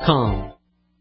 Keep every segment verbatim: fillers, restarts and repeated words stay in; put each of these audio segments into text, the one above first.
com.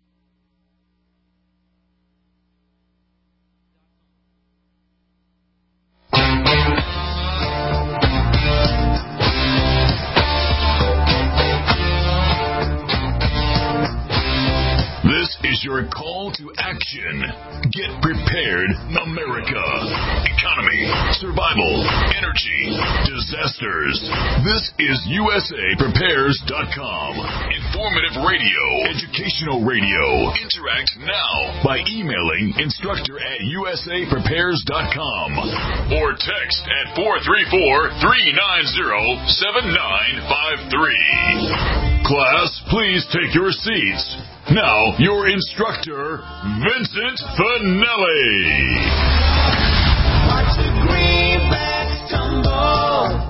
This is your call to action. Get prepared, America. Economy, survival, energy, disasters. This is U S A Prepares dot com. Informative radio, educational radio. Interact now by emailing instructor at U S A Prepares dot com or text at four three four, three nine zero, seven nine five three. Class, please take your seats. Now, your instructor, Vincent Finelli. Watch the greenbacks tumble.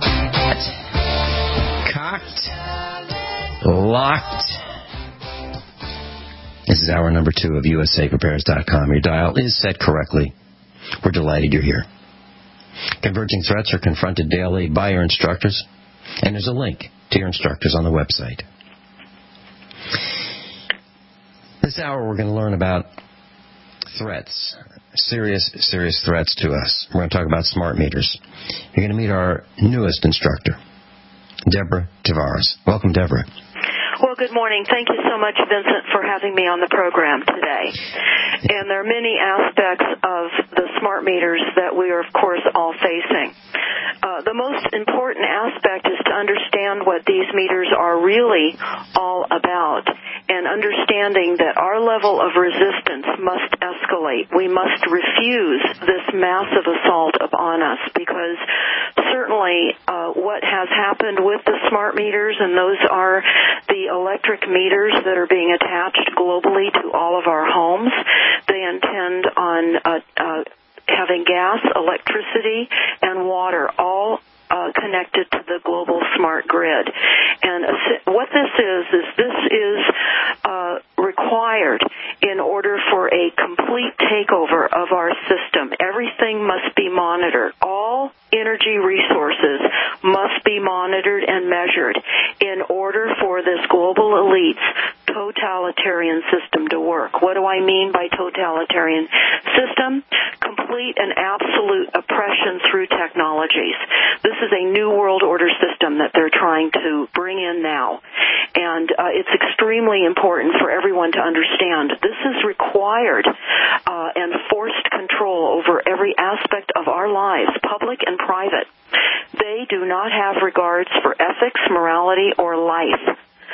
Cocked. Locked. This is hour number two of U S A Prepares dot com. Your dial is set correctly. We're delighted you're here. Converging threats are confronted daily by your instructors, and there's a link to your instructors on the website. This hour we're going to learn about threats, serious, serious threats to us. We're going to talk about smart meters. You're going to meet our newest instructor, Deborah Tavares. Welcome, Deborah. Well, good morning. Thank you so much, Vincent, for having me on the program today. And there are many aspects of the smart meters that we are, of course, all facing. Uh, the most important aspect is to understand what these meters are really all about, and understanding that our level of resistance must escalate. We must refuse this massive assault upon us, because certainly uh, what has happened with the smart meters, and those are the electric meters that are being attached globally to all of our homes. They intend on uh, uh, having gas, electricity, and water all uh, connected to the global smart grid. And uh, what this is, is this is uh, required in order for a complete takeover of our system. Everything must be monitored. All energy resources must be monitored and measured in order for this global elite's totalitarian system to work. What do I mean by totalitarian system? Complete and absolute oppression through technologies. This is a new world order system that they're trying to bring in now. And uh, it's extremely important for everyone to understand. This is required uh, and forced control over every aspect of our lives, public and private. They do not have regards for ethics, morality, or life.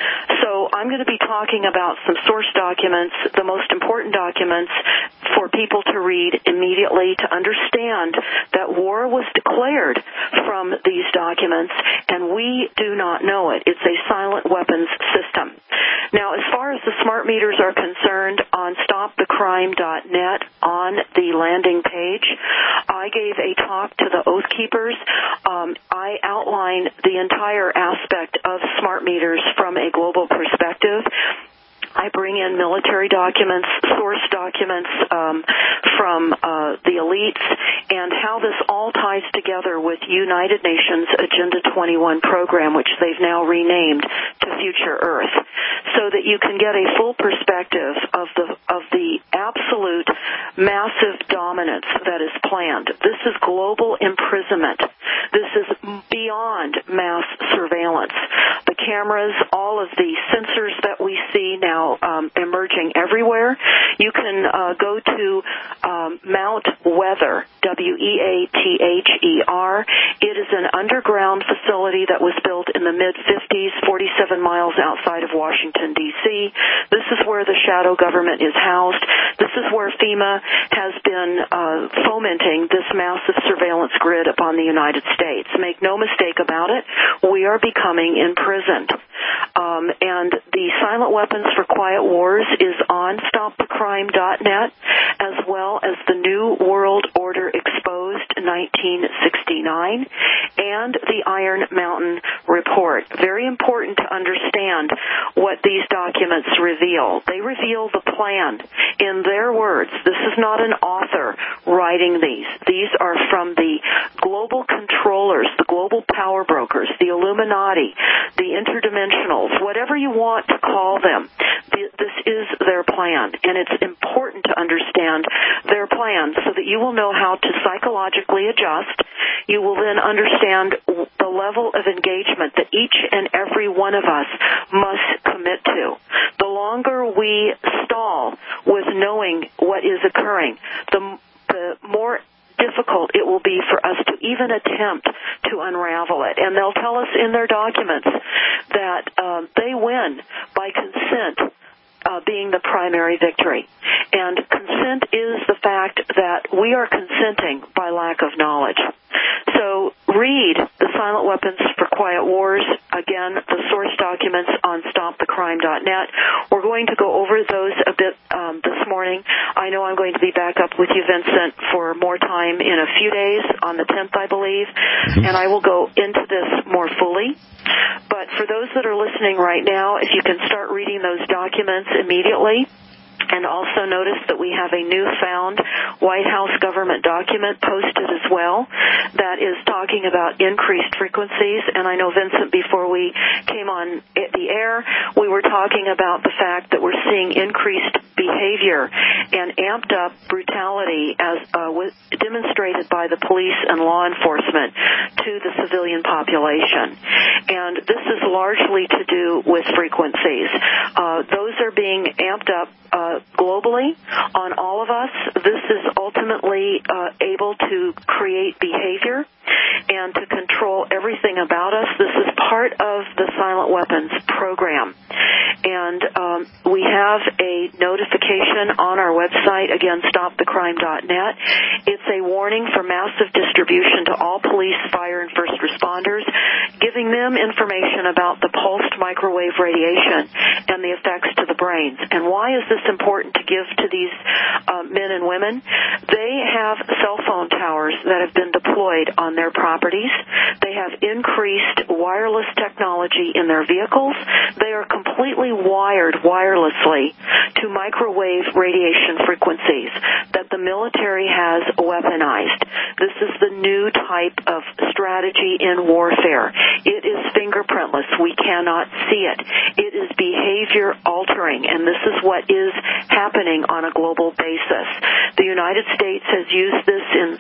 So I'm going to be talking about some source documents, the most important documents for people to read immediately to understand that war was declared from these documents, and we do not know it. It's a silent weapons system. Now, as far as the smart meters are concerned, on stop the crime dot net, on the landing page, I gave a talk to the Oath Keepers. Um, I outline the entire aspect of smart meters from a global perspective. I bring in military documents, source documents um, from uh, the elites, and how this all ties together with United Nations Agenda twenty-one program, which they've now renamed to Future Earth, so that you can get a full perspective of the of the absolute massive dominance that is planned. This is global imprisonment. This is beyond mass surveillance. The cameras, all of the sensors that we see now Um, emerging everywhere. You can uh, go to um, Mount Weather, W E A T H E R. It is an underground facility that was built in the mid-fifties, forty-seven miles outside of Washington, D C This is where the shadow government is housed. This is where FEMA has been uh, fomenting this massive surveillance grid upon the United States. Make no mistake about it, we are becoming imprisoned. Um, and the Silent Weapons for Quiet Wars is on stop the crime dot net, as well as the New World Order Exposed nineteen sixty-nine and the Iron Mountain Report. Very important to understand what these documents reveal. They reveal the plan. In their words, this is not an author writing these. These are from the global controllers, the global power brokers, the Illuminati, the interdimensionals, whatever you want to call them. This plan, and it's important to understand their plan so that you will know how to psychologically adjust. You will then understand the level of engagement that each and every one of us must commit to. The longer we stall with knowing what is occurring, the, the more difficult it will be for us to even attempt to unravel it. And they'll tell us in their documents that um, they win by consent uh, being the primary victory. And consent is the fact that we are consenting by lack of knowledge. So read the Silent Weapons for Quiet Wars. Again, the source documents on stop the crime dot net. We're going to go over those a bit um, this morning. I know I'm going to be back up with you, Vincent, for more time in a few days, on the tenth, I believe, and I will go into this more fully. But for those that are listening right now, if you can start reading those documents immediately. And also notice that we have a newfound White House government document posted as well that is talking about increased frequencies. And I know, Vincent, before we came on the air, we were talking about the fact that we're seeing increased behavior and amped up brutality as uh, with, demonstrated by the police and law enforcement to the civilian population. And this is largely to do with frequencies. Uh, those are being amped up Uh, globally on all of us. This is ultimately uh, able to create behavior and to control everything about us. This is part of the Silent Weapons program. And um, we have a notification on our website, again, stop the crime dot net. It's a warning for massive distribution to all police, fire, and first responders, giving them information about the pulsed microwave radiation and the effects to the brains. And why is this important to give to these uh, men and women? They have cell phone towers that have been deployed on their properties. They have increased wireless technology in their vehicles. They are completely wired wirelessly to microwave radiation frequencies that the military has weaponized. This is the new type of strategy in warfare. It is fingerprintless. We cannot see it. It is behavior altering, and this is what is happening on a global basis. The United States has used this in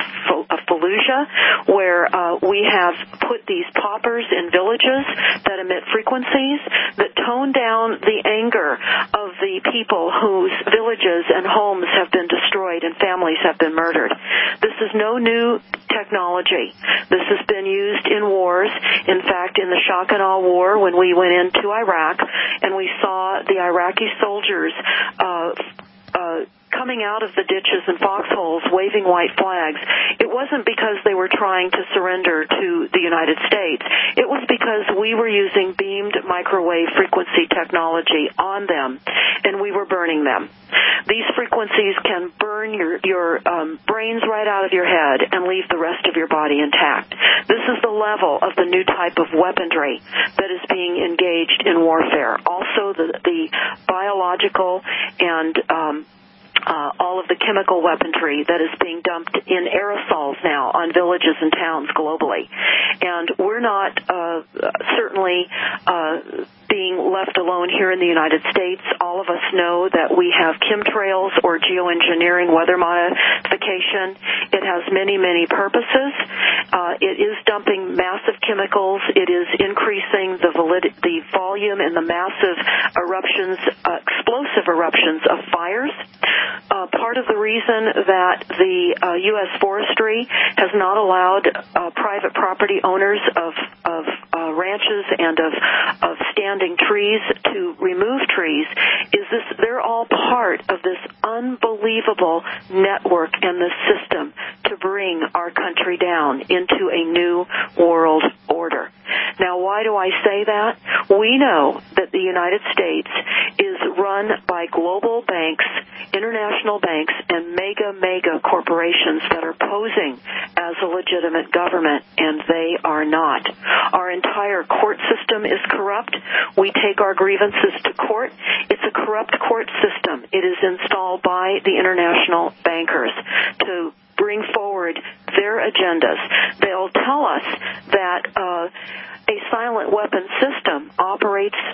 Fallujah, where uh, we have put these poppers in villages that emit frequencies that tone down the anger of the people whose villages and homes have been destroyed and families have been murdered. This is no new technology. This has been used in wars. In fact, in the shock and awe war, when we went into Iraq and we saw the Iraqi soldiers uh, uh, coming out of the ditches and foxholes waving white flags, it wasn't because they were trying to surrender to the United States. It was because we were using beamed microwave frequency technology on them, and we were burning them. These frequencies can burn your, your um, brains right out of your head and leave the rest of your body intact. This is the level of the new type of weaponry that is being engaged in warfare. Also, the, the biological and um, Uh, all of the chemical weaponry that is being dumped in aerosols now on villages and towns globally. And we're not uh, certainly uh, being left alone here in the United States. All of us know that we have chemtrails or geoengineering weather modification. It has many, many purposes. Uh, it is dumping massive chemicals. It is increasing the valid- the volume and the massive eruptions, uh, explosive eruptions of fires. Uh, part of the reason that the uh, U S Forestry has not allowed uh, private property owners of, of uh, ranches and of, of standing trees to remove trees is this: they're all part of this unbelievable network and this system to bring our country down into a new world order. Now, why do I say that? We know that the United States is run by global banks, international banks, and mega, mega corporations that are posing as a legitimate government, and they are not. Our entire court system is corrupt. We take our grievances to court. It's a corrupt court system. It is installed by the international bankers to bring forward their agendas. They'll tell us that uh, a silent weapon system operates a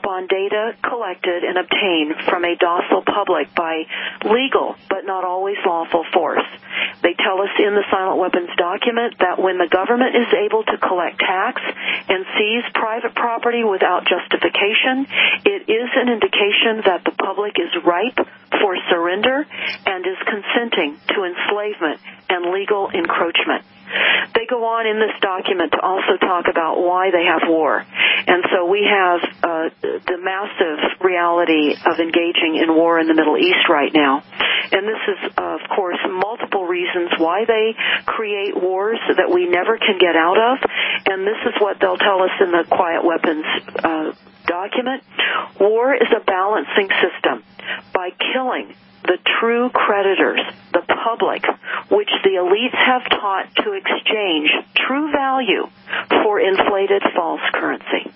upon data collected and obtained from a docile public by legal but not always lawful force. They tell us in the Silent Weapons document that when the government is able to collect tax and seize private property without justification, it is an indication that the public is ripe for surrender and is consenting to enslavement and legal encroachment. They go on in this document to also talk about why they have war. And so we have uh, the massive reality of engaging in war in the Middle East right now. And this is, uh, of course, multiple reasons why they create wars that we never can get out of. And this is what they'll tell us in the Quiet Weapons uh, document. War is a balancing system. By killing the true creditors, the public, which the elites have taught to exchange true value for inflated false currency.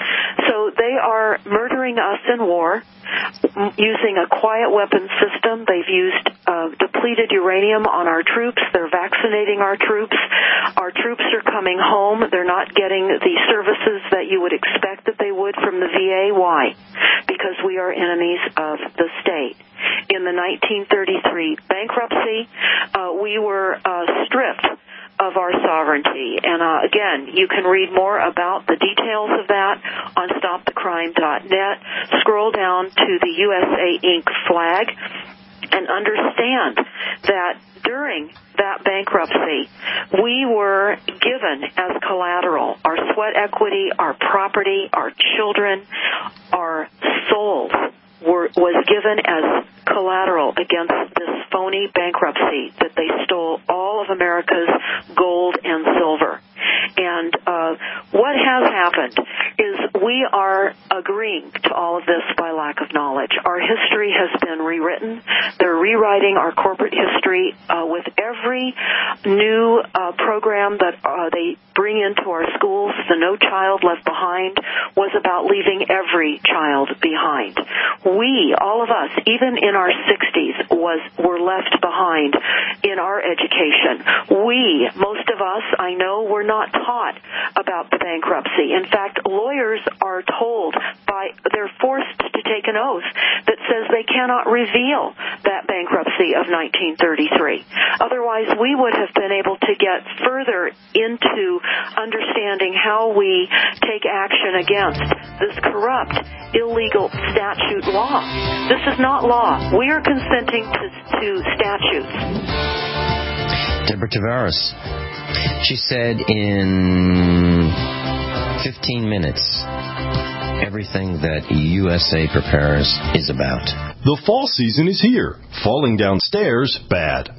So they are murdering us in war using a quiet weapons system. They've used uh, depleted uranium on our troops. They're vaccinating our troops. Our troops are coming home. They're not getting the services that you would expect that they would from the V A. Why? Because we are enemies of the state. In the nineteen thirty-three bankruptcy, uh, we were uh, stripped of our sovereignty. And uh, again, you can read more about the details of that on stop the crime dot net. Scroll down to the U S A Incorporated flag and understand that during that bankruptcy, we were given as collateral our sweat equity, our property, our children, our souls were was given as collateral against this phony bankruptcy that they stole all of America's gold and silver. And uh, what has happened is we are agreeing to all of this by lack of knowledge. Our history has been rewritten. They're rewriting our corporate history uh, with every new uh, program that uh, they bring into our schools. The No Child Left Behind was about leaving every child behind. We, all of us, even in our sixties, was were left behind in our education. We, most of us, I know, were not taught about the bankruptcy. In fact, lawyers are told by, they're forced to take an oath that says they cannot reveal that bankruptcy of nineteen thirty-three. Otherwise, we would have been able to get further into understanding how we take action against this corrupt, illegal statute law. This is not law. We are consenting to, to statutes. Deborah Tavares. She said in fifteen minutes everything that U S A Prepares is about. The fall season is here. Falling downstairs, bad.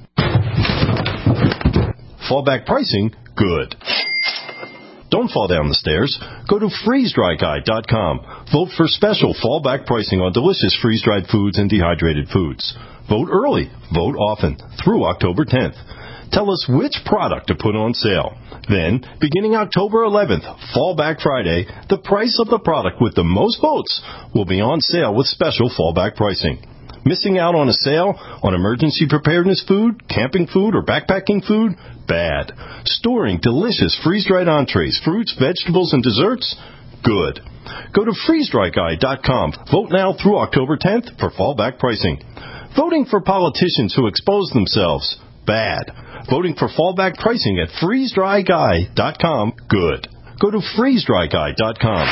Fallback pricing, good. Don't fall down the stairs. Go to freeze dry guy dot com. Vote for special fallback pricing on delicious freeze-dried foods and dehydrated foods. Vote early. Vote often. Through October tenth. Tell us which product to put on sale. Then, beginning October eleventh, Fallback Friday, the price of the product with the most votes will be on sale with special fallback pricing. Missing out on a sale on emergency preparedness food, camping food, or backpacking food? Bad. Storing delicious freeze-dried entrees, fruits, vegetables, and desserts? Good. Go to freeze dry guy dot com. Vote now through October tenth for fallback pricing. Voting for politicians who expose themselves? Bad. Voting for fallback pricing at freeze dry guy dot com? Good. Go to freeze dry guy dot com.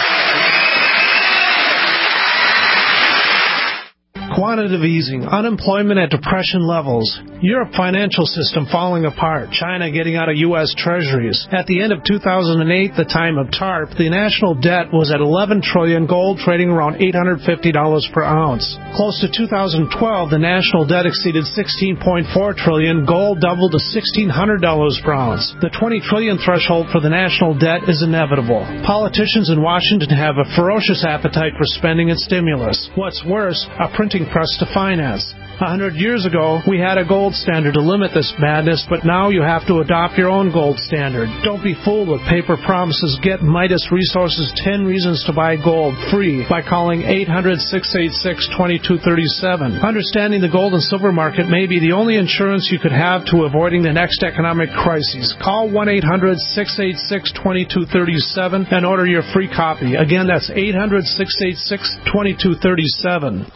Quantitative easing, unemployment at depression levels, Europe financial system falling apart, China getting out of U S treasuries. At the end of two thousand eight, the time of TARP, the national debt was at eleven trillion dollars, gold trading around eight hundred fifty dollars per ounce. Close to two thousand twelve, the national debt exceeded sixteen point four trillion dollars, gold doubled to sixteen hundred dollars per ounce. The twenty trillion dollars threshold for the national debt is inevitable. Politicians in Washington have a ferocious appetite for spending and stimulus. What's worse, a printing pressed to finance. A hundred years ago, we had a gold standard to limit this madness, but now you have to adopt your own gold standard. Don't be fooled with paper promises. Get Midas Resources ten Reasons to Buy Gold free by calling eight hundred, six eight six, two two three seven. Understanding the gold and silver market may be the only insurance you could have to avoiding the next economic crisis. Call one eight hundred, six eight six, two two three seven and order your free copy. Again, that's eight hundred, six eight six, two two three seven.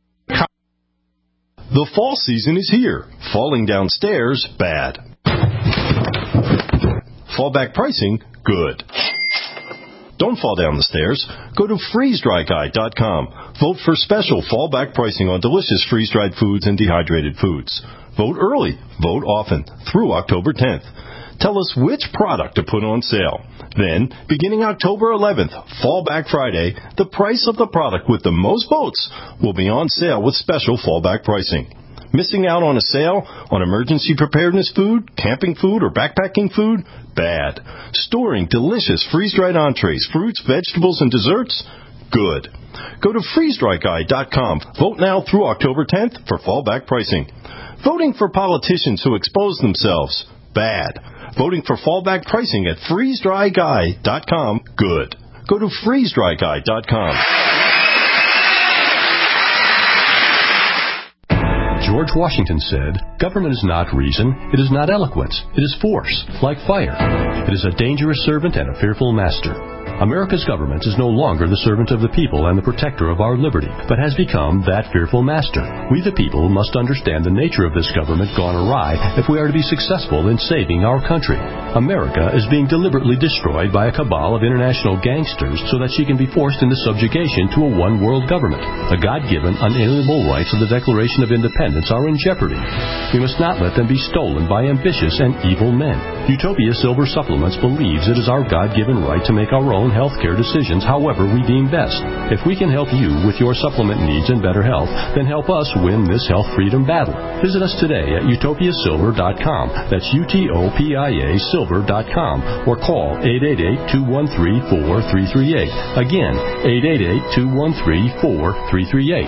The fall season is here. Falling downstairs, bad. Fallback pricing, good. Don't fall down the stairs. Go to freeze dry guy dot com. Vote for special fallback pricing on delicious freeze-dried foods and dehydrated foods. Vote early. Vote often. Through October tenth. Tell us which product to put on sale. Then, beginning October eleventh, Fallback Friday, the price of the product with the most votes will be on sale with special fallback pricing. Missing out on a sale on emergency preparedness food, camping food, or backpacking food? Bad. Storing delicious freeze-dried entrees, fruits, vegetables, and desserts? Good. Go to freeze dry guy dot com. Vote now through October tenth for fallback pricing. Voting for politicians who expose themselves? Bad. Voting for fallback pricing at freeze dry guy dot com? Good. Go to freeze dry guy dot com. George Washington said, "Government is not reason, it is not eloquence, it is force, like fire. It is a dangerous servant and a fearful master." America's government is no longer the servant of the people and the protector of our liberty, but has become that fearful master. We the people must understand the nature of this government gone awry if we are to be successful in saving our country. America is being deliberately destroyed by a cabal of international gangsters so that she can be forced into subjugation to a one-world government. The God-given, unalienable rights of the Declaration of Independence are in jeopardy. We must not let them be stolen by ambitious and evil men. Utopia Silver Supplements believes it is our God-given right to make our own healthcare decisions however we deem best. If we can help you with your supplement needs and better health, then help us win this health freedom battle. Visit us today at utopia silver dot com. That's U T O P I A silver dot com. Or call eight eight eight, two one three, four three three eight. Again, eight eight eight, two one three, four three three eight.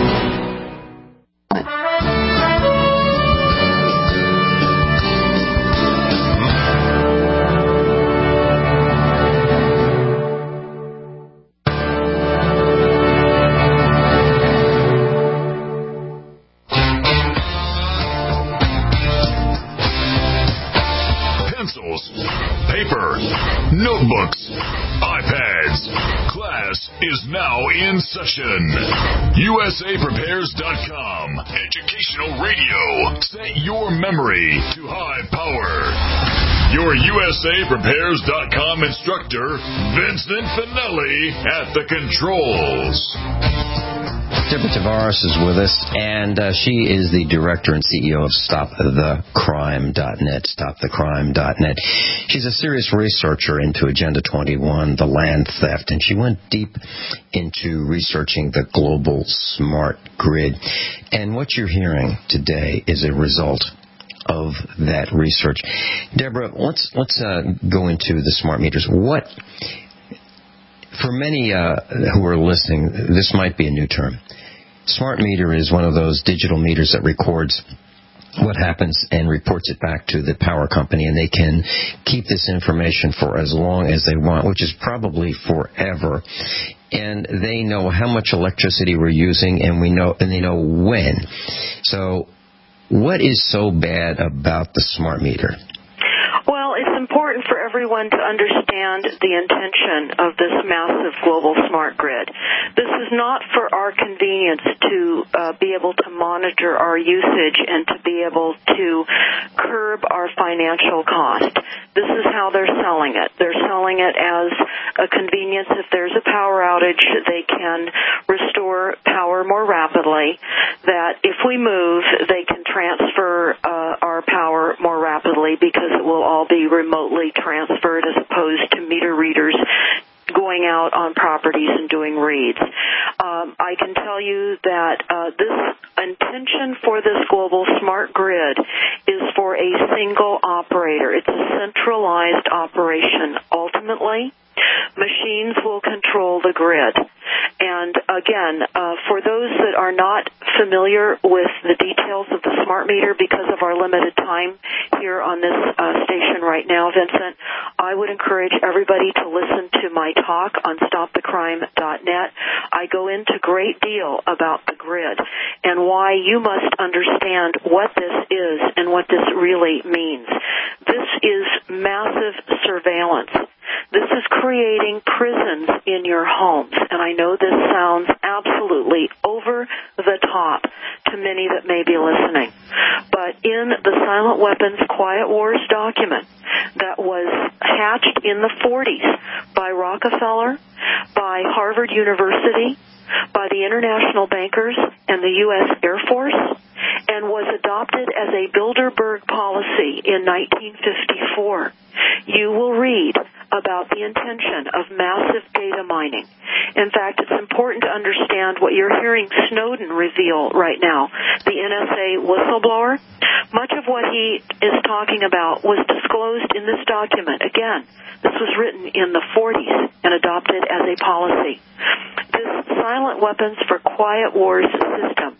U S A Prepares dot com. Educational radio. Set your memory to high power. Your U S A Prepares dot com instructor, Vincent Finelli, at the controls. Deborah Tavares is with us, and uh, she is the director and C E O of stop the crime dot net, stop the crime dot net. She's a serious researcher into Agenda twenty-one, the land theft, and she went deep into researching the global smart grid. And what you're hearing today is a result of that research. Deborah, let's, let's uh, go into the smart meters. What... For many uh, who are listening, this might be a new term. Smart meter is one of those digital meters that records what happens and reports it back to the power company, and they can keep this information for as long as they want, which is probably forever. And they know how much electricity we're using, and we know, and they know when. So, what is so bad about the smart meter? Well, it's important for everyone to understand the intention of this massive global smart grid. This is not for our convenience to uh, be able to monitor our usage and to be able to curb our financial cost. This is how they're selling it. They're selling it as a convenience. If there's a power outage, they can restore power more rapidly. That if we move, they can transfer uh, our power more rapidly because it will all be remotely transferred as opposed to meter readers going out on properties and doing reads. Um, I can tell you that uh, this intention for this global smart grid is for a single operator. It's a centralized operation. Ultimately, machines will control the grid. And again, uh, for those that are not familiar with the details of the smart meter because of our limited time here on this uh, station right now, Vincent, I would encourage everybody to listen to my talk on stop the crime dot net. I go into great deal about the grid and why you must understand what this is and what this really means. This is massive surveillance. This is creating prisons in your homes, and I know this sounds absolutely over the top to many that may be listening. But in the Silent Weapons Quiet Wars document that was hatched in the forties by Rockefeller, by Harvard University, by the international bankers and the U S Air Force, and was adopted as a Bilderberg policy in nineteen fifty-four, you will read about the intention of massive data mining. In fact, it's important to understand what you're hearing Snowden reveal right now, the N S A whistleblower. Much of what he is talking about was disclosed in this document. Again, this was written in the forties and adopted as a policy. This Silent Weapons for Quiet Wars system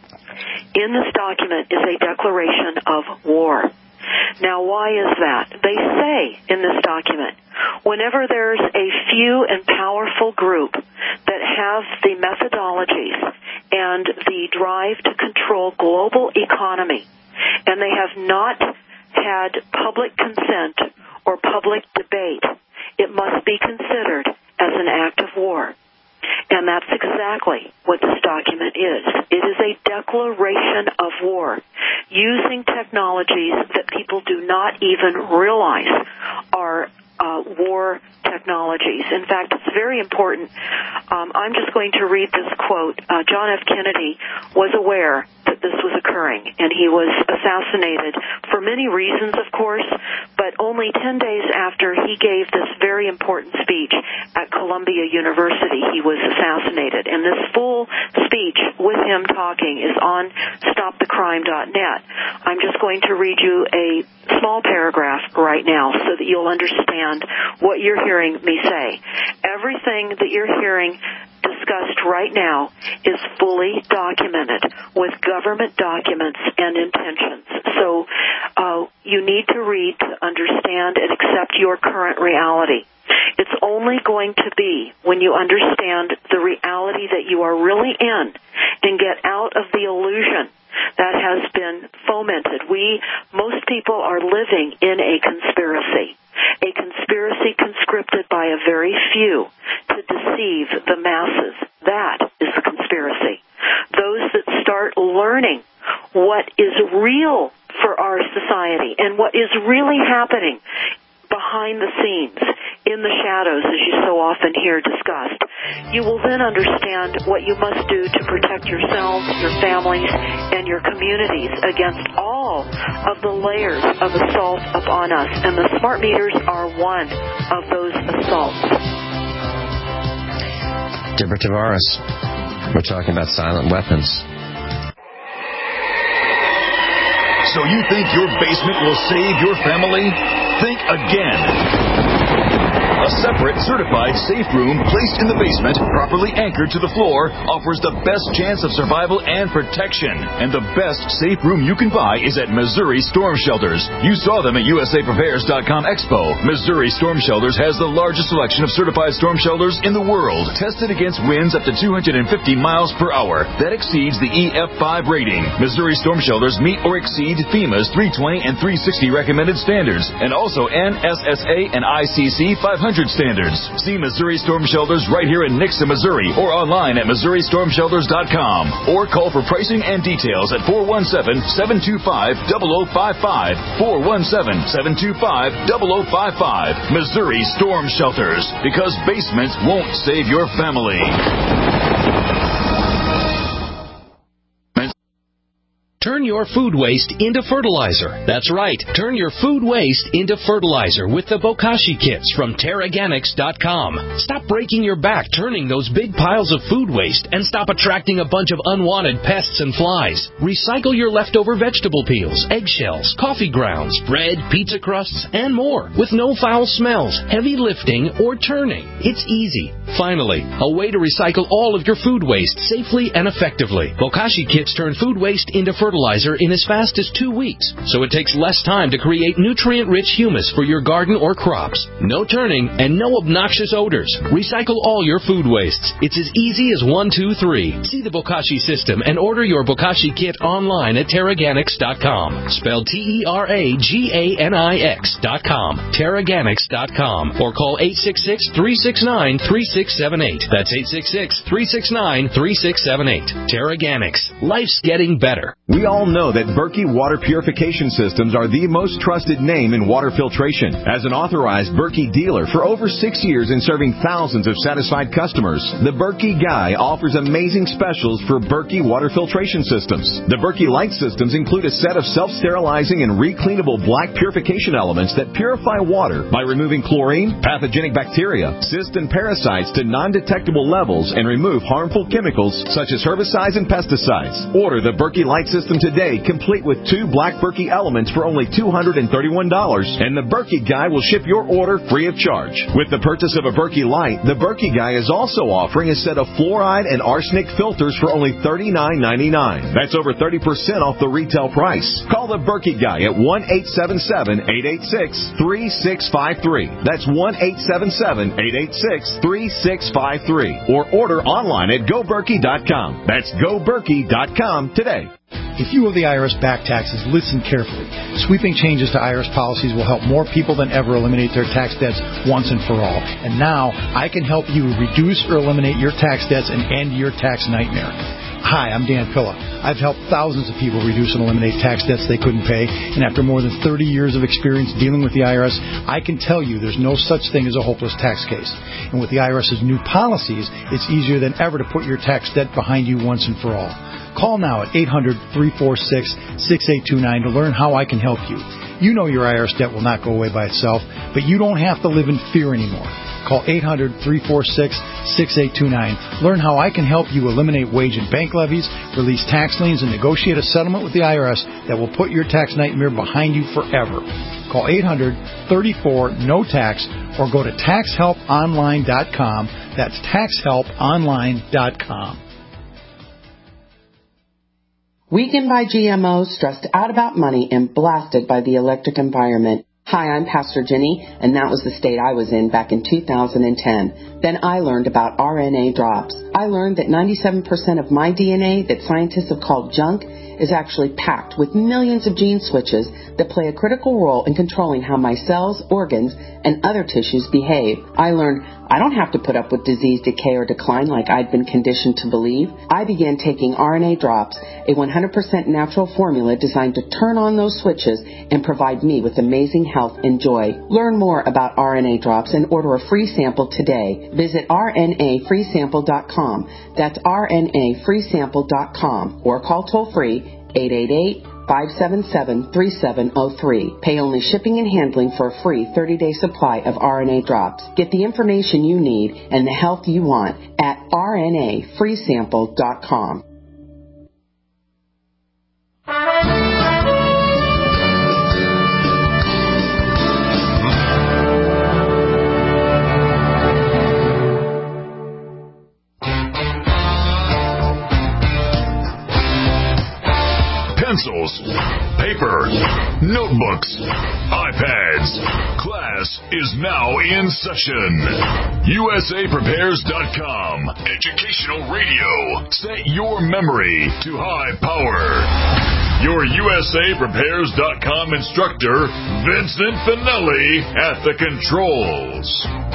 in this document is a declaration of war. Now, why is that? They say in this document, whenever there's a few and powerful group that have the methodologies and the drive to control global economy, and they have not had public consent or public debate, it must be considered as an act of war. And that's exactly what this document is. It is a declaration of war using technologies that people do not even realize are uh, war technologies. In fact, it's very important. Um, I'm just going to read this quote. Uh, John F. Kennedy was aware that this was occurring, and he was assassinated for many reasons, of course, but only ten days after he gave this very important speech at Columbia University, he was assassinated. And this full speech with him talking is on stop the crime dot net. I'm just going to read you a small paragraph right now so that you'll understand what you're hearing me say. Everything that you're hearing discussed right now is fully documented with government documents and intentions. So uh, you need to read to understand and accept your current reality. It's only going to be when you understand the reality that you are really in and get out of the illusion that has been fomented. We, most people are living in a conspiracy, a conspiracy conscripted by a very few to deceive the masses. That is the conspiracy. Those that start learning what is real for our society and what is really happening behind the scenes, in the shadows, as you so often hear discussed, you will then understand what you must do to protect yourselves, your families, and your communities against all of the layers of assault upon us. And the smart meters are one of those assaults. Deborah Tavares, we're talking about silent weapons. So you think your basement will save your family? Think again. A separate, certified safe room placed in the basement, properly anchored to the floor, offers the best chance of survival and protection. And the best safe room you can buy is at Missouri Storm Shelters. You saw them at U S A Prepares dot com Expo. Missouri Storm Shelters has the largest selection of certified storm shelters in the world, tested against winds up to two hundred fifty miles per hour. That exceeds the E F five rating. Missouri Storm Shelters meet or exceed FEMA's three twenty and three sixty recommended standards, and also N S S A and I C C five hundred standards. See Missouri Storm Shelters right here in Nixa, Missouri, or online at Missouri Storm Shelters dot com, or call for pricing and details at four one seven, seven two five, zero zero five five, four one seven, seven two five, zero zero five five. Missouri Storm Shelters, because basements won't save your family. Turn your food waste into fertilizer. That's right. Turn your food waste into fertilizer with the Bokashi kits from Terraganics dot com. Stop breaking your back turning those big piles of food waste and stop attracting a bunch of unwanted pests and flies. Recycle your leftover vegetable peels, eggshells, coffee grounds, bread, pizza crusts, and more with no foul smells, heavy lifting, or turning. It's easy. Finally, a way to recycle all of your food waste safely and effectively. Bokashi kits turn food waste into fertilizer in as fast as two weeks, so it takes less time to create nutrient-rich humus for your garden or crops. No turning and no obnoxious odors. Recycle all your food wastes. It's as easy as one, two, three. See the Bokashi system and order your Bokashi kit online at Terraganics dot com. Spelled T E R A G A N I X dot com. Terraganics dot com. Or call eight six six, three six nine, three six seven eight. That's eight six six, three six nine, three six seven eight. Terraganics. Life's getting better. We all know that Berkey Water Purification Systems are the most trusted name in water filtration. As an authorized Berkey dealer for over six years and serving thousands of satisfied customers, the Berkey Guy offers amazing specials for Berkey Water Filtration Systems. The Berkey Light Systems include a set of self-sterilizing and recleanable black purification elements that purify water by removing chlorine, pathogenic bacteria, cysts, and parasites to non-detectable levels and remove harmful chemicals such as herbicides and pesticides. Order the Berkey Light System today, complete with two black Berkey elements for only two hundred thirty-one dollars, and the Berkey Guy will ship your order free of charge. With the purchase of a Berkey Light, the Berkey Guy is also offering a set of fluoride and arsenic filters for only thirty-nine ninety-nine. That's over thirty percent off the retail price. Call the Berkey Guy at one eight seven seven, eight eight six, three six five three. That's one eight seven seven, eight eight six, three six five three. Or order online at go berkey dot com. That's go berkey dot com today. If you owe the I R S back taxes, listen carefully. Sweeping changes to I R S policies will help more people than ever eliminate their tax debts once and for all. And now, I can help you reduce or eliminate your tax debts and end your tax nightmare. Hi, I'm Dan Pilla. I've helped thousands of people reduce and eliminate tax debts they couldn't pay, and after more than thirty years of experience dealing with the I R S, I can tell you there's no such thing as a hopeless tax case. And with the IRS's new policies, it's easier than ever to put your tax debt behind you once and for all. Call now at eight hundred, three four six, six eight two nine to learn how I can help you. You know your I R S debt will not go away by itself, but you don't have to live in fear anymore. Call eight hundred, three four six, six eight two nine. Learn how I can help you eliminate wage and bank levies, release tax liens, and negotiate a settlement with the I R S that will put your tax nightmare behind you forever. Call eight hundred, three four, N O tax or go to tax help online dot com. That's tax help online dot com. Weakened by G M Os, stressed out about money, and blasted by the electric environment. Hi, I'm Pastor Jenny, and that was the state I was in back in two thousand ten. Then I learned about R N A drops. I learned that ninety-seven percent of my D N A that scientists have called junk is actually packed with millions of gene switches that play a critical role in controlling how my cells, organs, and other tissues behave. I learned I don't have to put up with disease, decay, or decline like I'd been conditioned to believe. I began taking R N A drops, a one hundred percent natural formula designed to turn on those switches and provide me with amazing health and joy. Learn more about R N A drops and order a free sample today. Visit R N A free sample dot com. That's R N A free sample dot com or call toll free eight eight eight, five seven seven, three seven zero three. Pay only shipping and handling for a free thirty-day supply of R N A drops. Get the information you need and the health you want at R N A free sample dot com. Pencils, paper, notebooks, iPads. Class is now in session. U S A Prepares dot com. Educational radio. Set your memory to high power. Your U S A Prepares dot com instructor, Vincent Finelli, at the controls.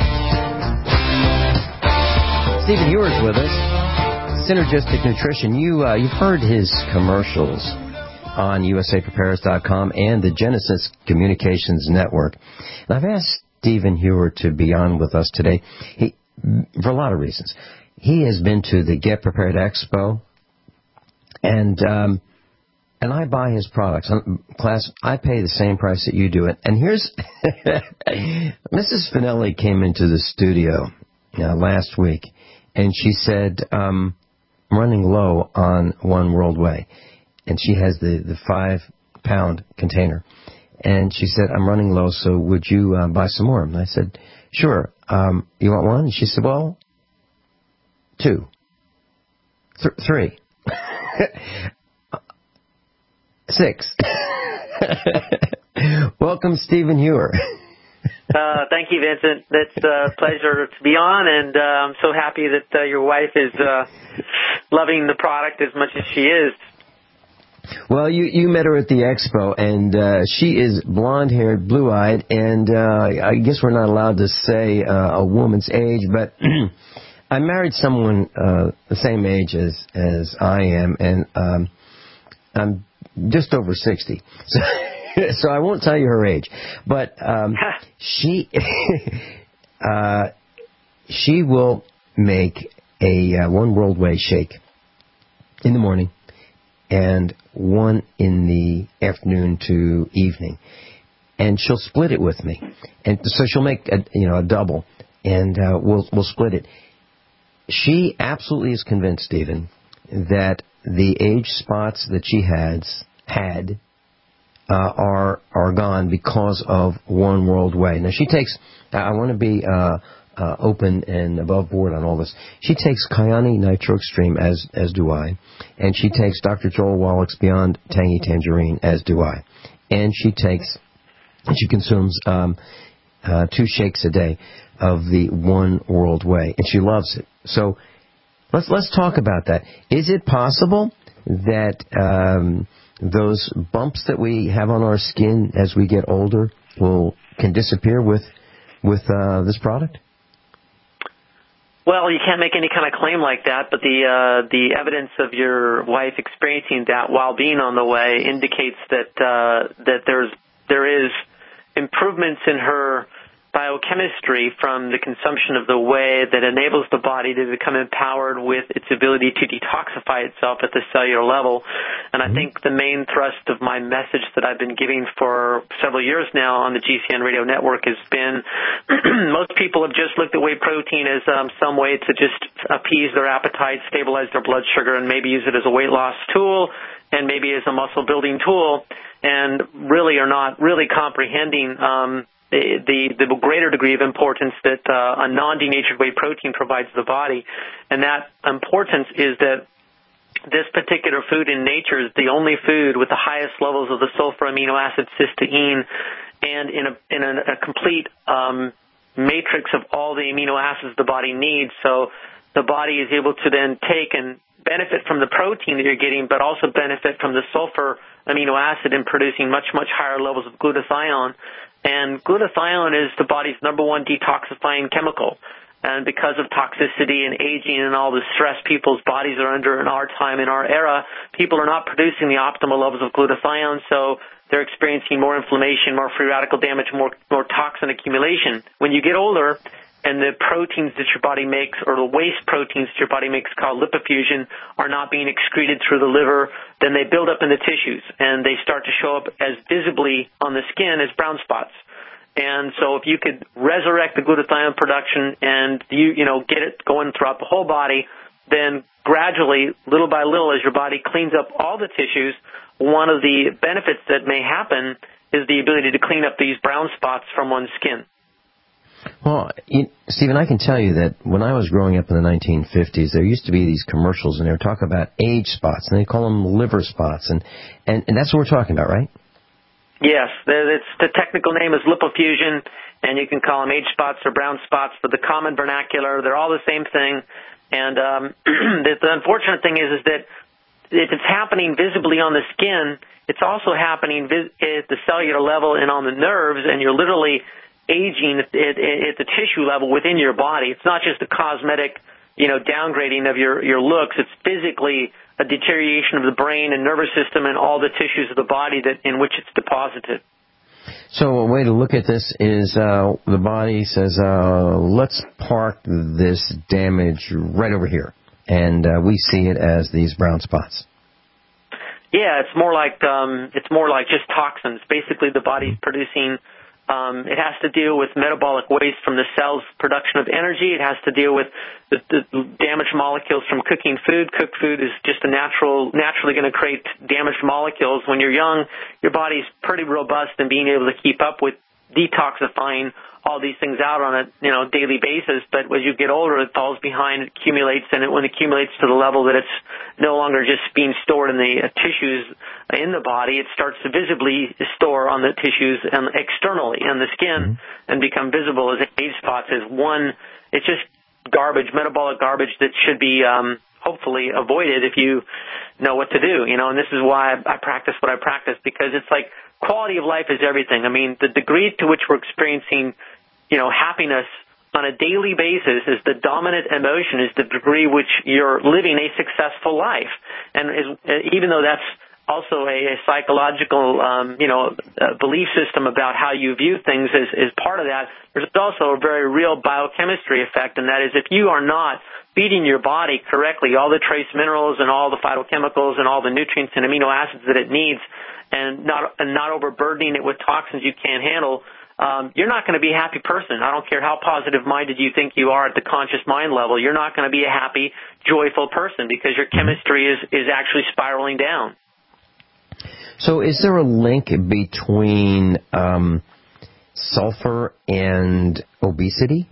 Stephen Ewer's with us. Synergistic Nutrition. You, uh, you've heard his commercials on U S A Prepares dot com and the Genesis Communications Network. And I've asked Stephen Hewer to be on with us today he, for a lot of reasons. He has been to the Get Prepared Expo, and um, and I buy his products. Class, I pay the same price that you do it. And here's Missus Finelli came into the studio uh, last week, and she said, um, I'm running low on One World Way. And she has the, the five-pound container. And she said, I'm running low, so would you uh, buy some more? And I said, sure. Um, you want one? And she said, well, two. Th- three. Six. Welcome, Stephen Hewer. Uh, thank you, Vincent. It's a pleasure to be on, and uh, I'm so happy that uh, your wife is uh, loving the product as much as she is. Well, you, you met her at the expo, and uh, she is blonde-haired, blue-eyed, and uh, I guess we're not allowed to say uh, a woman's age, but I married someone uh, the same age as, as I am, and um, I'm just over sixty. So, so I won't tell you her age. But um, she uh, she will make a uh, One World Way shake in the morning and one in the afternoon to evening. And she'll split it with me. And so she'll make a, you know, a double, and uh, we'll we'll split it. She absolutely is convinced, Stephen, that the age spots that she has had uh, are are gone because of One World Way. Now she takes. I want to be uh, uh, open and above board on all this. She takes Kyani Nitro Extreme, as as do I, and she takes Doctor Joel Wallach's Beyond Tangy Tangerine, as do I, and she takes. She consumes um, uh, two shakes a day of the One World Way, and she loves it. So let's let's talk about that. Is it possible that um, those bumps that we have on our skin as we get older will can disappear with with uh, this product? Well, you can't make any kind of claim like that, but the uh, the evidence of your wife experiencing that while being on the way indicates that uh, that there's there is improvements in her biochemistry from the consumption of the whey that enables the body to become empowered with its ability to detoxify itself at the cellular level. And I think the main thrust of my message that I've been giving for several years now on the G C N radio network has been most people have just looked at whey protein as um, some way to just appease their appetite, stabilize their blood sugar, and maybe use it as a weight loss tool and maybe as a muscle building tool, and really are not really comprehending um, the, the, the greater degree of importance that uh, a non-denatured whey protein provides the body. And that importance is that this particular food in nature is the only food with the highest levels of the sulfur amino acid cysteine and in a, in a, a complete um, matrix of all the amino acids the body needs. So the body is able to then take and benefit from the protein that you're getting, but also benefit from the sulfur amino acid in producing much, much higher levels of glutathione. And glutathione is the body's number one detoxifying chemical. And because of toxicity and aging and all the stress people's bodies are under in our time, in our era, people are not producing the optimal levels of glutathione, so they're experiencing more inflammation, more free radical damage, more, more toxin accumulation. When you get older, and the proteins that your body makes, or the waste proteins that your body makes called lipofuscin, are not being excreted through the liver, then they build up in the tissues, and they start to show up as visibly on the skin as brown spots. And so if you could resurrect the glutathione production and you, you know, get it going throughout the whole body, then gradually, little by little, as your body cleans up all the tissues, one of the benefits that may happen is the ability to clean up these brown spots from one's skin. Well, you, Stephen, I can tell you that when I was growing up in the nineteen fifties, there used to be these commercials, and they would talk about age spots, and they call them liver spots, and, and, and that's what we're talking about, right? Yes, it's, the technical name is lipofuscin, and you can call them age spots or brown spots, but the common vernacular, they're all the same thing. And um, the, the unfortunate thing is, is that if it's happening visibly on the skin, it's also happening vis- at the cellular level and on the nerves, and you're literally aging at, at, at the tissue level within your body. It's not just a cosmetic, you know, downgrading of your, your looks. It's physically a deterioration of the brain and nervous system and all the tissues of the body that in which it's deposited. So a way to look at this is uh, the body says, uh, let's park this damage right over here. And uh, we see it as these brown spots. Yeah, it's more like um, it's more like just toxins. Basically, the body's producing. Um, it has to deal with metabolic waste from the cell's production of energy. It has to deal with the, the damaged molecules from cooking food. Cooked food is just a natural, naturally going to create damaged molecules. When you're young, your body's pretty robust in being able to keep up with detoxifying all these things out on a you know daily basis. But as you get older, it falls behind, it accumulates, and it, when it accumulates to the level that it's no longer just being stored in the uh, tissues in the body, it starts to visibly store on the tissues and externally on the skin mm-hmm. and become visible as age spots. As one, it's just garbage, metabolic garbage that should be um, hopefully avoided if you know what to do. You know, and this is why I, I practice what I practice, because it's like quality of life is everything. I mean, the degree to which we're experiencing, you know, happiness on a daily basis is the dominant emotion, is the degree which you're living a successful life. And is, even though that's also a, a psychological, um, you know, uh, belief system about how you view things is, is part of that, there's also a very real biochemistry effect, and that is if you are not feeding your body correctly all the trace minerals and all the phytochemicals and all the nutrients and amino acids that it needs, and not and not overburdening it with toxins you can't handle, um, you're not going to be a happy person. I don't care how positive-minded you think you are at the conscious mind level. You're not going to be a happy, joyful person because your chemistry is, is actually spiraling down. So is there a link between um, sulfur and obesity?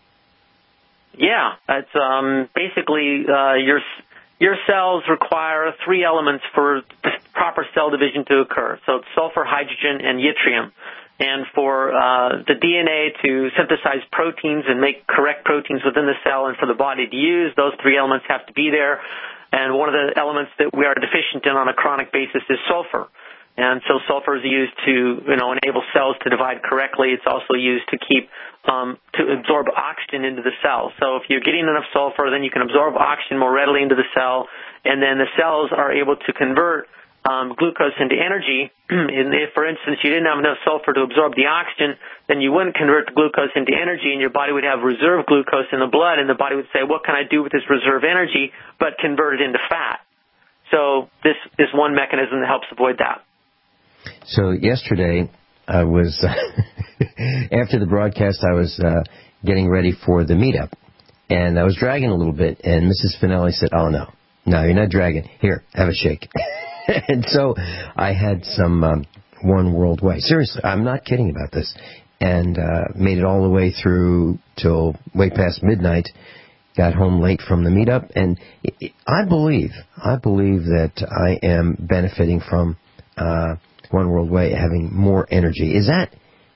Yeah. It's um, basically uh, your your cells require three elements for proper cell division to occur. So it's sulfur, hydrogen, and yttrium. And for uh, the D N A to synthesize proteins and make correct proteins within the cell and for the body to use, those three elements have to be there. And one of the elements that we are deficient in on a chronic basis is sulfur. And so sulfur is used to, you know, enable cells to divide correctly. It's also used to keep, um, to absorb oxygen into the cell. So if you're getting enough sulfur, then you can absorb oxygen more readily into the cell, and then the cells are able to convert um, glucose into energy. And if, for instance, you didn't have enough sulfur to absorb the oxygen, then you wouldn't convert the glucose into energy, and your body would have reserve glucose in the blood, and the body would say, what can I do with this reserve energy but convert it into fat? So this is one mechanism that helps avoid that. So yesterday, I was, after the broadcast, I was uh, getting ready for the meetup, and I was dragging a little bit, and Missus Finelli said, oh, no, no, you're not dragging. Here, have a shake. And so I had some um, One World Way. Seriously, I'm not kidding about this. And uh, made it all the way through till way past midnight, got home late from the meetup, and I believe, I believe that I am benefiting from uh, One World Way having more energy. Is that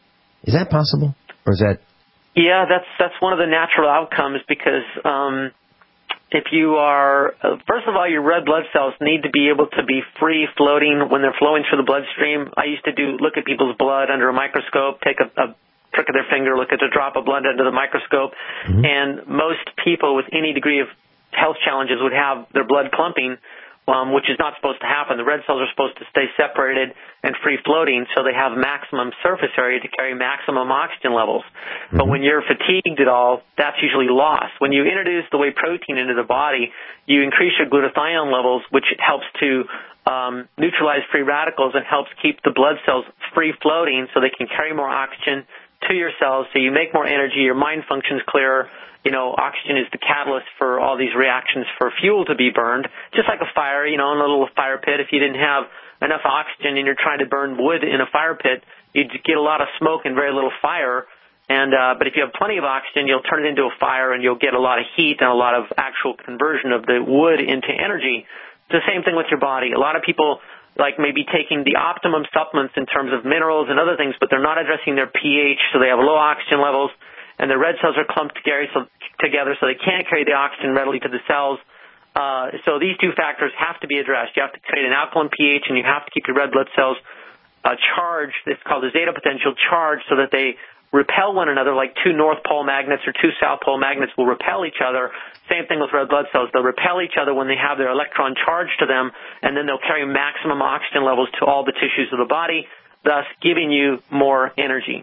is that possible, or is that? Yeah, that's that's one of the natural outcomes because um, if you are, uh, first of all, your red blood cells need to be able to be free floating when they're flowing through the bloodstream. I used to do look at people's blood under a microscope, take a, a prick of their finger, look at a drop of blood under the microscope, mm-hmm. and most people with any degree of health challenges would have their blood clumping. Um, which is not supposed to happen. The red cells are supposed to stay separated and free-floating so they have maximum surface area to carry maximum oxygen levels. Mm-hmm. But when you're fatigued at all, that's usually lost. When you introduce the whey protein into the body, you increase your glutathione levels, which helps to um, neutralize free radicals and helps keep the blood cells free-floating so they can carry more oxygen to your cells, so you make more energy, your mind functions clearer. You know, oxygen is the catalyst for all these reactions for fuel to be burned, just like a fire, you know, in a little fire pit. If you didn't have enough oxygen and you're trying to burn wood in a fire pit, you'd get a lot of smoke and very little fire. And uh, but if you have plenty of oxygen, you'll turn it into a fire and you'll get a lot of heat and a lot of actual conversion of the wood into energy. It's the same thing with your body. A lot of people like maybe taking the optimum supplements in terms of minerals and other things, but they're not addressing their pH, so they have low oxygen levels. And the red cells are clumped together so, together so they can't carry the oxygen readily to the cells. Uh, so these two factors have to be addressed. You have to create an alkaline pH, and you have to keep your red blood cells uh, charged. It's called the zeta potential charged so that they repel one another like two North Pole magnets or two South Pole magnets will repel each other. Same thing with red blood cells. They'll repel each other when they have their electron charged to them, and then they'll carry maximum oxygen levels to all the tissues of the body, thus giving you more energy.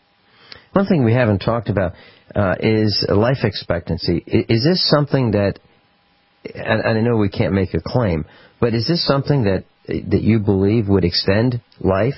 One thing we haven't talked about uh, is life expectancy. Is this something that, and I know we can't make a claim, but is this something that that you believe would extend life?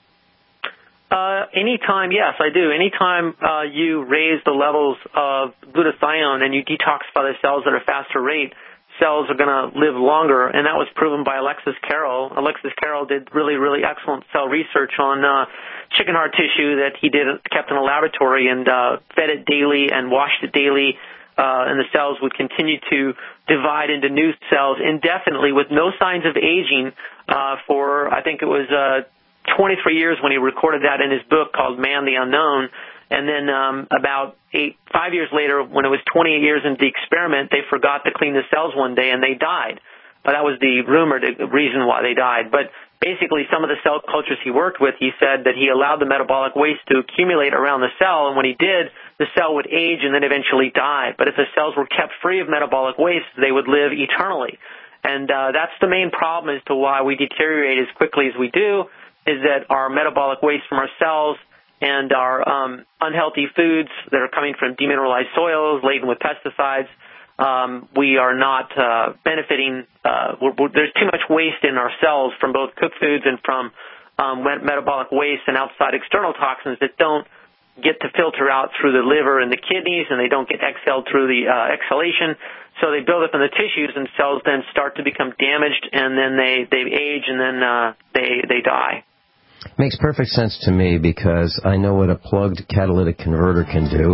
Uh, anytime, yes, I do. Anytime uh, you raise the levels of glutathione and you detoxify the cells at a faster rate, cells are going to live longer, and that was proven by Alexis Carrel. Alexis Carrel did really, really excellent cell research on uh, chicken heart tissue that he did kept in a laboratory and uh, fed it daily and washed it daily, uh, and the cells would continue to divide into new cells indefinitely with no signs of aging uh, for, I think it was uh, twenty-three years when he recorded that in his book called Man the Unknown. And then um, about eight, five years later, when it was twenty-eight years into the experiment, they forgot to clean the cells one day and they died. But that was the rumored reason why they died. But basically, some of the cell cultures he worked with, he said that he allowed the metabolic waste to accumulate around the cell, and when he did, the cell would age and then eventually die. But if the cells were kept free of metabolic waste, they would live eternally. And uh, that's the main problem as to why we deteriorate as quickly as we do, is that our metabolic waste from our cells and our um, unhealthy foods that are coming from demineralized soils laden with pesticides, um, we are not uh, benefiting. Uh, we're, we're, there's too much waste in our cells from both cooked foods and from um, metabolic waste and outside external toxins that don't get to filter out through the liver and the kidneys, and they don't get exhaled through the uh, exhalation. So they build up in the tissues, and cells then start to become damaged, and then they, they age, and then uh, they, they die. Makes perfect sense to me because I know what a plugged catalytic converter can do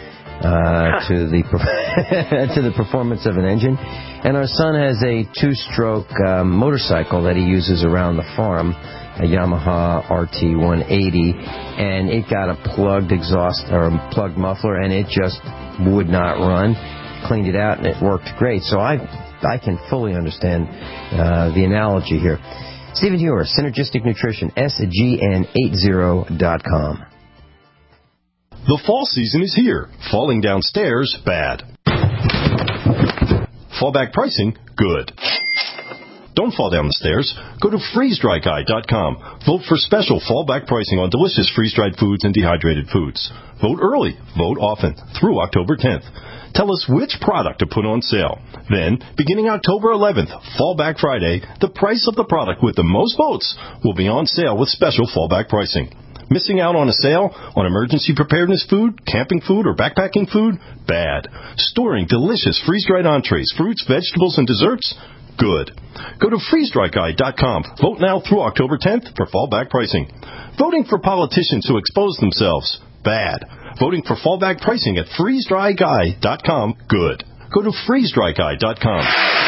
uh, to the to the performance of an engine. And our son has a two-stroke um, motorcycle that he uses around the farm, a Yamaha R T one eighty, and it got a plugged exhaust or a plugged muffler, and it just would not run. Cleaned it out, and it worked great. So I I can fully understand uh, the analogy here. Stephen Hewer, Synergistic Nutrition, S G N eighty dot com. The fall season is here. Falling downstairs, bad. Fallback pricing, good. Don't fall down the stairs. Go to freeze dry guy dot com. Vote for special fallback pricing on delicious freeze-dried foods and dehydrated foods. Vote early. Vote often. Through October tenth. Tell us which product to put on sale. Then, beginning October eleventh, Fallback Friday, the price of the product with the most votes will be on sale with special fallback pricing. Missing out on a sale on emergency preparedness food, camping food, or backpacking food? Bad. Storing delicious freeze-dried entrees, fruits, vegetables, and desserts? Good. Go to freeze dry guy dot com. Vote now through October tenth for fallback pricing. Voting for politicians who expose themselves? Bad. Voting for fallback pricing at freeze dry guy dot com? Good. Go to freeze dry guy dot com.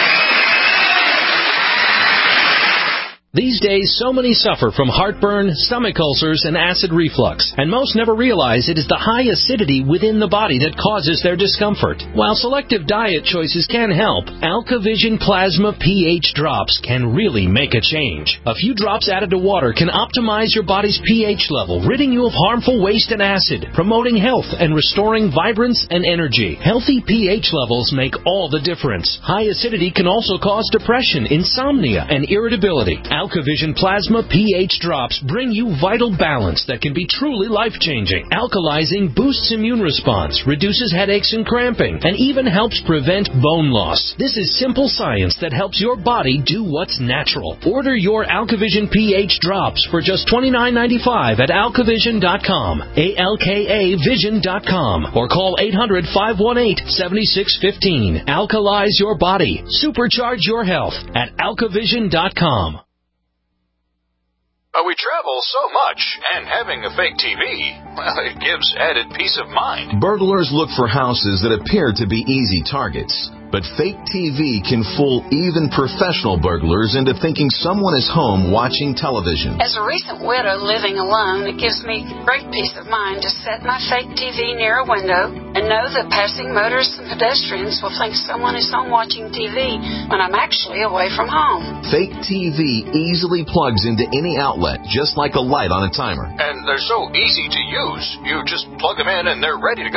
These days, so many suffer from heartburn, stomach ulcers, and acid reflux, and most never realize it is the high acidity within the body that causes their discomfort. While selective diet choices can help, AlkaVision Plasma pH drops can really make a change. A few drops added to water can optimize your body's pH level, ridding you of harmful waste and acid, promoting health and restoring vibrance and energy. Healthy pH levels make all the difference. High acidity can also cause depression, insomnia, and irritability. AlkaVision Plasma pH drops bring you vital balance that can be truly life-changing. Alkalizing boosts immune response, reduces headaches and cramping, and even helps prevent bone loss. This is simple science that helps your body do what's natural. Order your AlkaVision pH drops for just twenty-nine ninety-five at alkavision dot com, A L K A vision dot com, or call eight hundred, five one eight, seven six one five. Alkalize your body. Supercharge your health at alkavision dot com. Uh, we travel so much, and having a fake T V, well, it gives added peace of mind. Burglars look for houses that appear to be easy targets. But fake T V can fool even professional burglars into thinking someone is home watching television. As a recent widow living alone, it gives me great peace of mind to set my fake T V near a window and know that passing motorists and pedestrians will think someone is home watching T V when I'm actually away from home. Fake T V easily plugs into any outlet, just like a light on a timer. And they're so easy to use. You just plug them in and they're ready to go.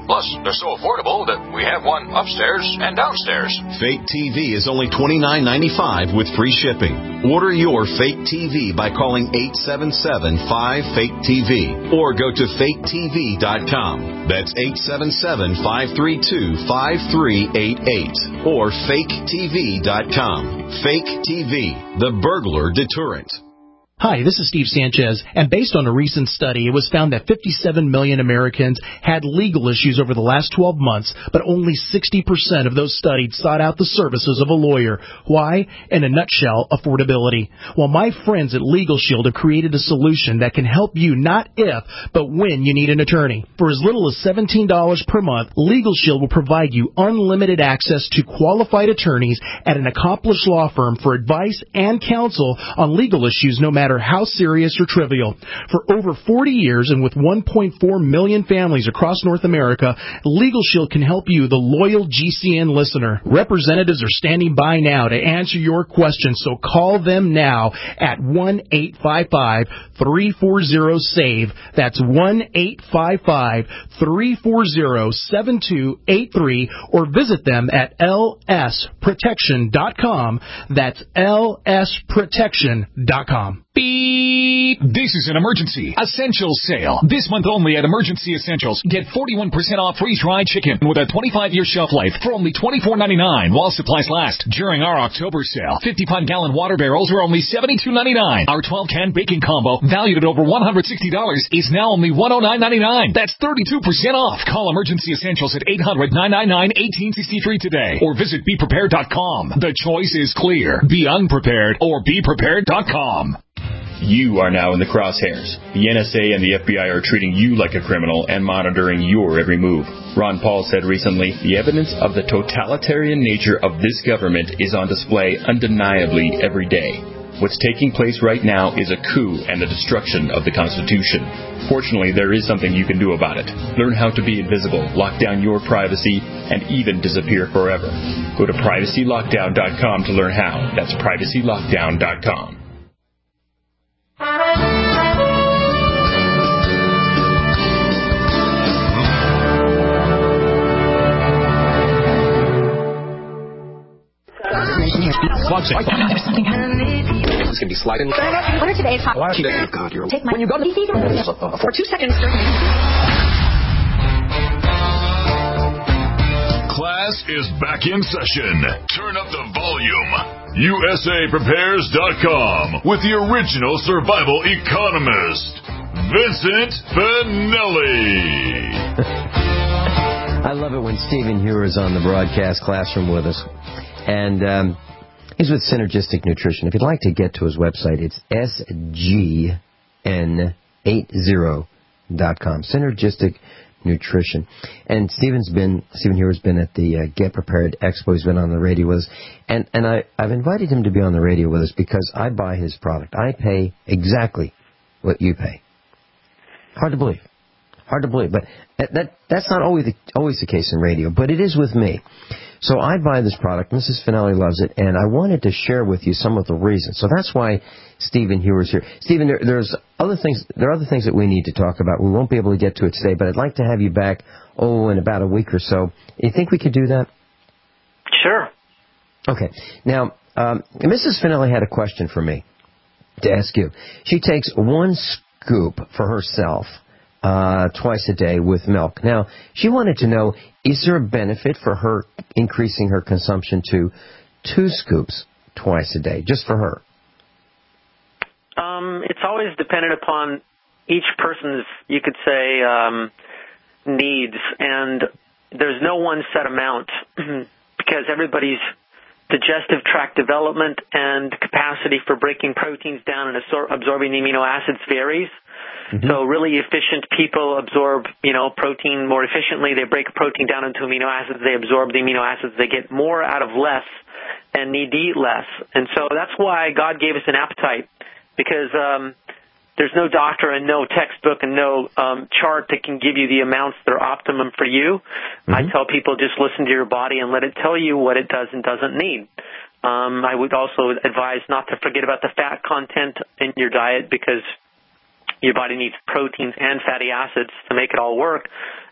Plus, they're so affordable that we have one upstairs and downstairs. Fake T V is only twenty-nine ninety-five with free shipping. Order your Fake T V by calling eight seven seven, five, fake T V or go to fake T V dot com. That's eight seven seven, five three two, five three eight eight or fake T V dot com. Fake T V, the burglar deterrent. Hi, this is Steve Sanchez, and based on a recent study, it was found that fifty-seven million Americans had legal issues over the last twelve months, but only sixty percent of those studied sought out the services of a lawyer. Why? In a nutshell, affordability. Well, my friends at Legal Shield have created a solution that can help you not if, but when you need an attorney. For as little as seventeen dollars per month, Legal Shield will provide you unlimited access to qualified attorneys at an accomplished law firm for advice and counsel on legal issues, no matter how serious or trivial. For over forty years and with one point four million families across North America, Legal Shield can help you, the loyal G C N listener. Representatives are standing by now to answer your questions, so call them now at one eight five five, three four zero, S A V E. That's one eight five five, three four zero, seven two eight three or visit them at L S protection dot com. That's L S protection dot com. Beep! This is an Emergency Essentials sale. This month only at Emergency Essentials. Get forty-one percent off freeze-dried chicken with a twenty-five year shelf life for only twenty-four ninety-nine while supplies last. During our October sale, fifty-five gallon water barrels are only seventy-two ninety-nine. Our twelve can baking combo, valued at over one hundred sixty dollars, is now only one hundred nine ninety-nine. That's thirty-two percent off. Call Emergency Essentials at eight hundred, nine nine nine, one eight six three today or visit be prepared dot com. The choice is clear. Be unprepared or be prepared dot com. You are now in the crosshairs. The N S A and the F B I are treating you like a criminal and monitoring your every move. Ron Paul said recently, the evidence of the totalitarian nature of this government is on display undeniably every day. What's taking place right now is a coup and the destruction of the Constitution. Fortunately, there is something you can do about it. Learn how to be invisible, lock down your privacy, and even disappear forever. Go to privacy lockdown dot com to learn how. That's privacy lockdown dot com. It's going to be sliding. What are today's hot? Oh, God, you're Take my when you go to the for two seconds. Class is back in session. Turn up the volume. U S A prepares dot com with the original survival economist, Vincent Finelli. I love it when Stephen Hewer is on the broadcast classroom with us. And um, he's with Synergistic Nutrition. If you'd like to get to his website, it's S G N eighty dot com. Synergistic Nutrition. And Stephen's been, Stephen Hewer's been at the uh, Get Prepared Expo. He's been on the radio with us. And, and I, I've invited him to be on the radio with us because I buy his product. I pay exactly what you pay. Hard to believe. Hard to believe. But that, that that's not always the, always the case in radio, but it is with me. So I buy this product. Missus Finelli loves it, and I wanted to share with you some of the reasons. So that's why Stephen Hewer's here. Stephen, there, there's other things. There are other things that we need to talk about. We won't be able to get to it today, but I'd like to have you back, oh, in about a week or so. You think we could do that? Sure. Okay. Now, um, Missus Finelli had a question for me to ask you. She takes one scoop for herself uh, twice a day with milk. Now, she wanted to know, is there a benefit for her increasing her consumption to two scoops twice a day, just for her? Um, it's always dependent upon each person's, you could say, um, needs. And there's no one set amount because everybody's digestive tract development and capacity for breaking proteins down and absorbing the amino acids varies. Mm-hmm. So really efficient people absorb, you know, protein more efficiently. They break protein down into amino acids. They absorb the amino acids. They get more out of less and need to eat less. And so that's why God gave us an appetite, because um, there's no doctor and no textbook and no um, chart that can give you the amounts that are optimum for you. Mm-hmm. I tell people just listen to your body and let it tell you what it does and doesn't need. Um, I would also advise not to forget about the fat content in your diet, because your body needs proteins and fatty acids to make it all work.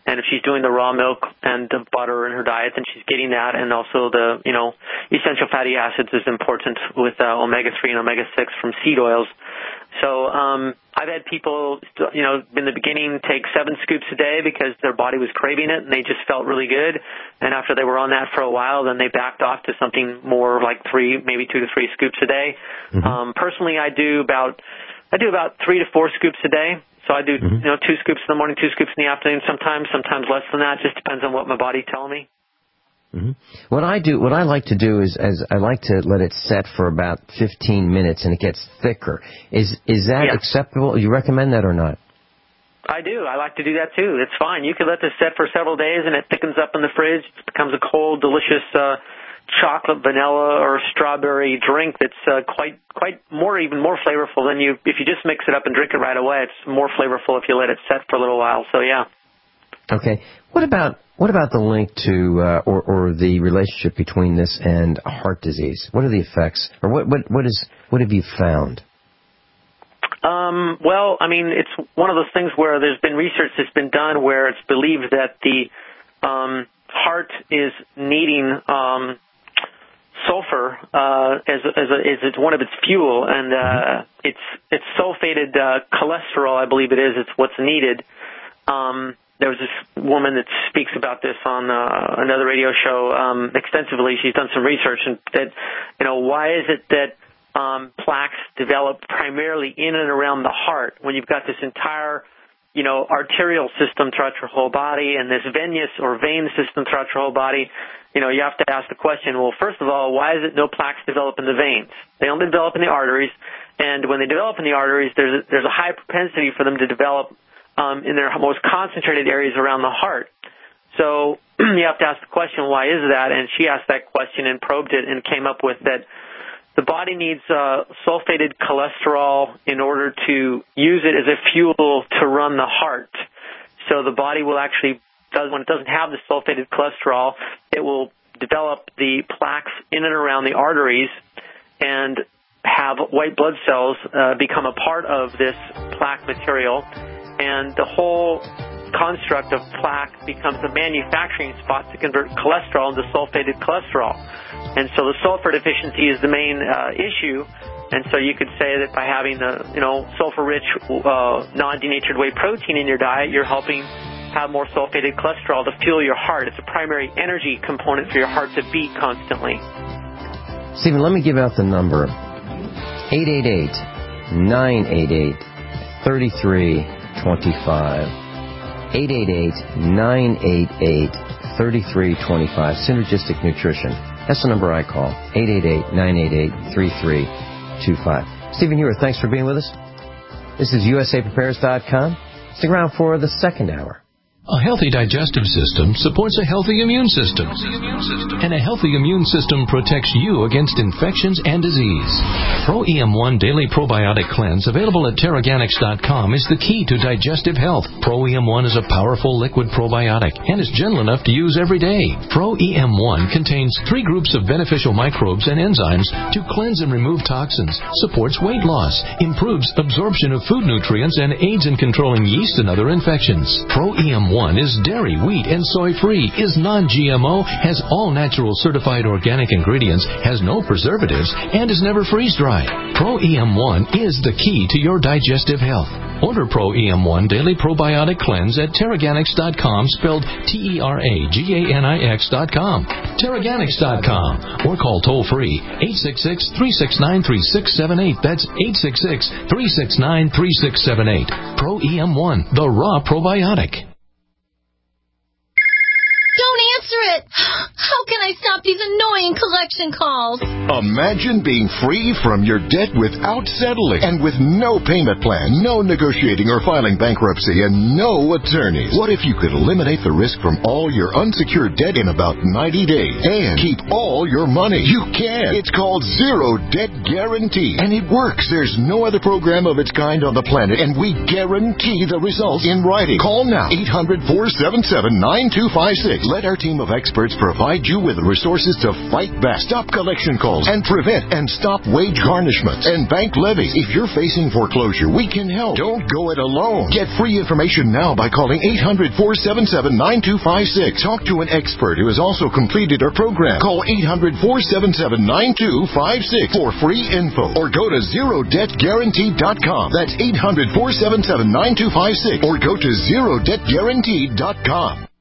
And if she's doing the raw milk and the butter in her diet, then she's getting that. And also the, you know, essential fatty acids is important with uh, omega three and omega six from seed oils. So um, I've had people, you know, in the beginning take seven scoops a day because their body was craving it and they just felt really good. And after they were on that for a while, then they backed off to something more like three, maybe two to three scoops a day. Mm-hmm. Um, personally, I do about I do about three to four scoops a day. So I do, mm-hmm. you know, two scoops in the morning, two scoops in the afternoon sometimes, sometimes less than that. Just depends on what my body's telling me. Mm-hmm. What I do, what I like to do is, as I like to let it set for about fifteen minutes, and it gets thicker. Is is that yeah. acceptable? You recommend that or not? I do. I like to do that too. It's fine. You can let this set for several days, and it thickens up in the fridge. It becomes a cold, delicious uh, chocolate, vanilla, or strawberry drink that's uh, quite, quite more, even more flavorful than you if you just mix it up and drink it right away. It's more flavorful if you let it set for a little while. So yeah. Okay. What about what about the link to uh, or or the relationship between this and heart disease? What are the effects, or what what what is what have you found? Um, well, I mean, it's one of those things where there's been research that's been done where it's believed that the um, heart is needing um, sulfur uh, as as, a, as it's one of its fuel, and uh, it's it's sulfated uh, cholesterol, I believe it is. It's what's needed. Um, There was this woman that speaks about this on uh, another radio show um, extensively. She's done some research, and that, you know, why is it that um, plaques develop primarily in and around the heart when you've got this entire, you know, arterial system throughout your whole body and this venous or vein system throughout your whole body? You know, you have to ask the question, well, first of all, why is it no plaques develop in the veins? They only develop in the arteries, and when they develop in the arteries, there's a, there's a high propensity for them to develop Um, in their most concentrated areas around the heart. So you have to ask the question, why is that? And she asked that question and probed it and came up with that the body needs uh, sulfated cholesterol in order to use it as a fuel to run the heart. So the body will actually, does when it doesn't have the sulfated cholesterol, it will develop the plaques in and around the arteries and have white blood cells uh, become a part of this plaque material. And the whole construct of plaque becomes a manufacturing spot to convert cholesterol into sulfated cholesterol. And so the sulfur deficiency is the main uh, issue. And so you could say that by having the, you know, sulfur-rich, uh, non-denatured whey protein in your diet, you're helping have more sulfated cholesterol to fuel your heart. It's a primary energy component for your heart to beat constantly. Stephen, let me give out the number. eight eight eight, nine eight eight, three three two five. eight eight eight, nine eight eight, three three two five. Synergistic Nutrition. That's the number I call. eight eight eight, nine eight eight, three three two five. Stephen Hewer, thanks for being with us. This is U S A Prepares dot com. Stick around for the second hour. A healthy digestive system supports a healthy immune system. And a healthy immune system protects you against infections and disease. Pro E M one Daily Probiotic Cleanse, available at Teraganix dot com, is the key to digestive health. Pro E M one is a powerful liquid probiotic and is gentle enough to use every day. Pro E M one contains three groups of beneficial microbes and enzymes to cleanse and remove toxins, supports weight loss, improves absorption of food nutrients, and aids in controlling yeast and other infections. Pro E M one is dairy, wheat, and soy-free, is non-G M O, has all natural certified organic ingredients, has no preservatives, and is never freeze-dried. Pro E M one is the key to your digestive health. Order Pro E M one Daily Probiotic Cleanse at Teraganix dot com, spelled T E R A G A N I X dot com. Teraganix dot com, or call toll-free eight six six, three six nine, three six seven eight. That's eight six six, three six nine, three six seven eight. Pro E M one, the raw probiotic. Don't answer it! How can I stop these annoying collection calls? Imagine being free from your debt without settling and with no payment plan, no negotiating or filing bankruptcy, and no attorneys. What if you could eliminate the risk from all your unsecured debt in about ninety days and keep all your money? You can. It's called Zero Debt Guarantee, and it works. There's no other program of its kind on the planet, and we guarantee the results in writing. Call now, eight hundred, four seven seven, nine two five six. Let our team of experts provide you with the resources to fight back, stop collection calls, and prevent and stop wage garnishments and bank levies. If you're facing foreclosure, we can help. Don't go it alone. Get free information now by calling eight hundred, four seven seven, nine two five six. Talk to an expert who has also completed our program. Call eight hundred, four seven seven, nine two five six for free info or go to zero debt guaranteed dot com. That's eight hundred, four seven seven, nine two five six or go to zero debt guaranteed dot com.